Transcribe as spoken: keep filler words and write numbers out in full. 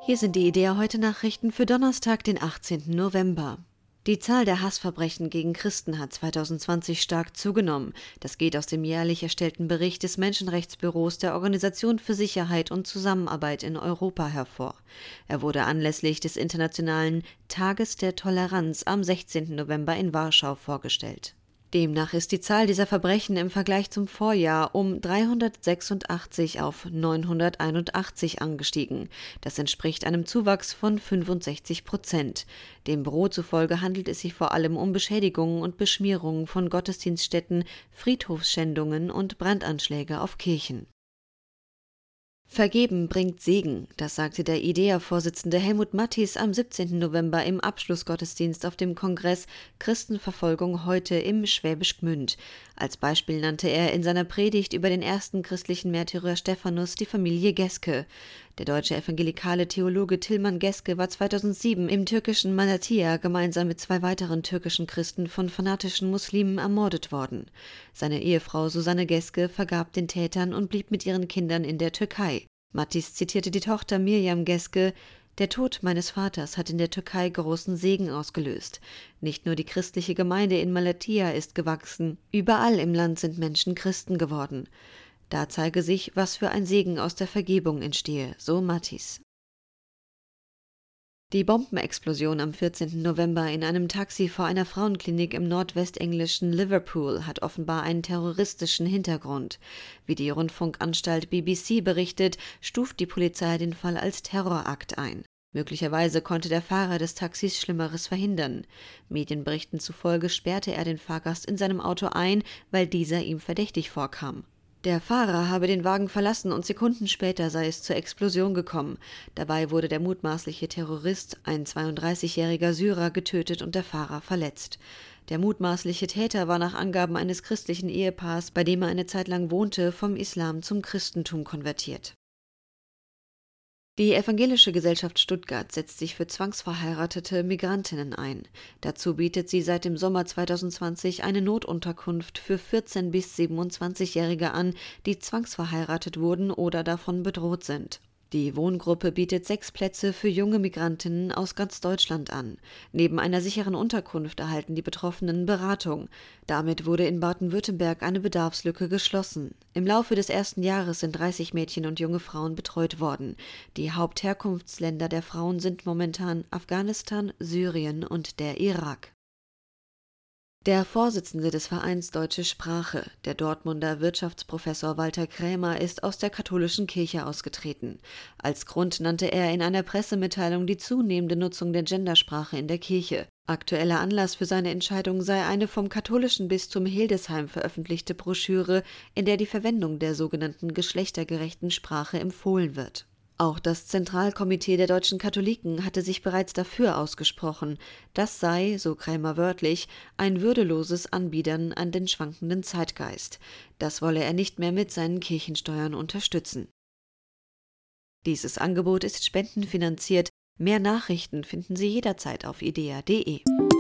Hier sind die IDEA heute Nachrichten für Donnerstag, den achtzehnten November. Die Zahl der Hassverbrechen gegen Christen hat zweitausendzwanzig stark zugenommen. Das geht aus dem jährlich erstellten Bericht des Menschenrechtsbüros der Organisation für Sicherheit und Zusammenarbeit in Europa hervor. Er wurde anlässlich des Internationalen Tages der Toleranz am sechzehnten November in Warschau vorgestellt. Demnach ist die Zahl dieser Verbrechen im Vergleich zum Vorjahr um dreihundertsechsundachtzig auf neunhunderteinundachtzig angestiegen. Das entspricht einem Zuwachs von fünfundsechzig Prozent. Dem Büro zufolge handelt es sich vor allem um Beschädigungen und Beschmierungen von Gottesdienststätten, Friedhofsschändungen und Brandanschläge auf Kirchen. Vergeben bringt Segen, das sagte der IDEA-Vorsitzende Helmut Matthys am siebzehnten November im Abschlussgottesdienst auf dem Kongress Christenverfolgung heute im Schwäbisch Gmünd. Als Beispiel nannte er in seiner Predigt über den ersten christlichen Märtyrer Stephanus die Familie Geske. Der deutsche evangelikale Theologe Tilman Geske war zweitausendsieben im türkischen Malatya gemeinsam mit zwei weiteren türkischen Christen von fanatischen Muslimen ermordet worden. Seine Ehefrau Susanne Geske vergab den Tätern und blieb mit ihren Kindern in der Türkei. Matthys zitierte die Tochter Mirjam Geske: Der Tod meines Vaters hat in der Türkei großen Segen ausgelöst. Nicht nur die christliche Gemeinde in Malatya ist gewachsen, überall im Land sind Menschen Christen geworden. Da zeige sich, was für ein Segen aus der Vergebung entstehe, so Matthys. Die Bombenexplosion am vierzehnten November in einem Taxi vor einer Frauenklinik im nordwestenglischen Liverpool hat offenbar einen terroristischen Hintergrund. Wie die Rundfunkanstalt B B C berichtet, stuft die Polizei den Fall als Terrorakt ein. Möglicherweise konnte der Fahrer des Taxis Schlimmeres verhindern. Medienberichten zufolge sperrte er den Fahrgast in seinem Auto ein, weil dieser ihm verdächtig vorkam. Der Fahrer habe den Wagen verlassen und Sekunden später sei es zur Explosion gekommen. Dabei wurde der mutmaßliche Terrorist, ein zweiunddreißigjähriger Syrer, getötet und der Fahrer verletzt. Der mutmaßliche Täter war nach Angaben eines christlichen Ehepaars, bei dem er eine Zeit lang wohnte, vom Islam zum Christentum konvertiert. Die Evangelische Gesellschaft Stuttgart setzt sich für zwangsverheiratete Migrantinnen ein. Dazu bietet sie seit dem Sommer zweitausendzwanzig eine Notunterkunft für vierzehn- bis siebenundzwanzigjährige an, die zwangsverheiratet wurden oder davon bedroht sind. Die Wohngruppe bietet sechs Plätze für junge Migrantinnen aus ganz Deutschland an. Neben einer sicheren Unterkunft erhalten die Betroffenen Beratung. Damit wurde in Baden-Württemberg eine Bedarfslücke geschlossen. Im Laufe des ersten Jahres sind dreißig Mädchen und junge Frauen betreut worden. Die Hauptherkunftsländer der Frauen sind momentan Afghanistan, Syrien und der Irak. Der Vorsitzende des Vereins Deutsche Sprache, der Dortmunder Wirtschaftsprofessor Walter Krämer, ist aus der katholischen Kirche ausgetreten. Als Grund nannte er in einer Pressemitteilung die zunehmende Nutzung der Gendersprache in der Kirche. Aktueller Anlass für seine Entscheidung sei eine vom katholischen Bistum Hildesheim veröffentlichte Broschüre, in der die Verwendung der sogenannten geschlechtergerechten Sprache empfohlen wird. Auch das Zentralkomitee der deutschen Katholiken hatte sich bereits dafür ausgesprochen. Das sei, so Krämer wörtlich, ein würdeloses Anbiedern an den schwankenden Zeitgeist. Das wolle er nicht mehr mit seinen Kirchensteuern unterstützen. Dieses Angebot ist spendenfinanziert. Mehr Nachrichten finden Sie jederzeit auf idea punkt de.